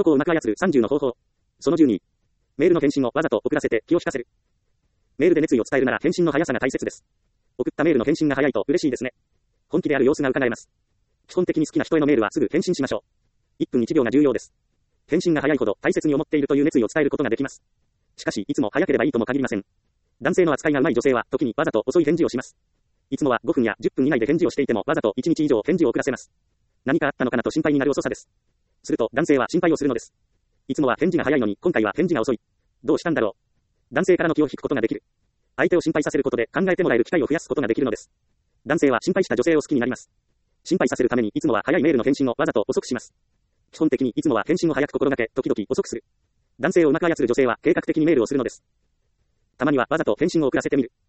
男をうまく操る30の方法。その12。メールの返信をわざと遅らせて気を引かせる。メールで熱意を伝えるなら返信の速さが大切です。送ったメールの返信が早いと嬉しいですね。本気である様子が伺えます。基本的に好きな人へのメールはすぐ返信しましょう。1分1秒が重要です。返信が早いほど大切に思っているという熱意を伝えることができます。しかし、いつも早ければいいとも限りません。男性の扱いがうまい女性は時にわざと遅い返事をします。いつもは5分や10分以内で返事をしていてもわざと1日以上返事を遅らせます。何かあったのかなと心配になる遅さです。すると男性は心配をするのです。いつもは返事が早いのに今回は返事が遅い。どうしたんだろう。男性からの気を引くことができる。相手を心配させることで考えてもらえる機会を増やすことができるのです。男性は心配した女性を好きになります。心配させるためにいつもは早いメールの返信をわざと遅くします。基本的にいつもは返信を早く心がけ、時々遅くする。男性をうまく操る女性は計画的にメールをするのです。たまにはわざと返信を遅らせてみる。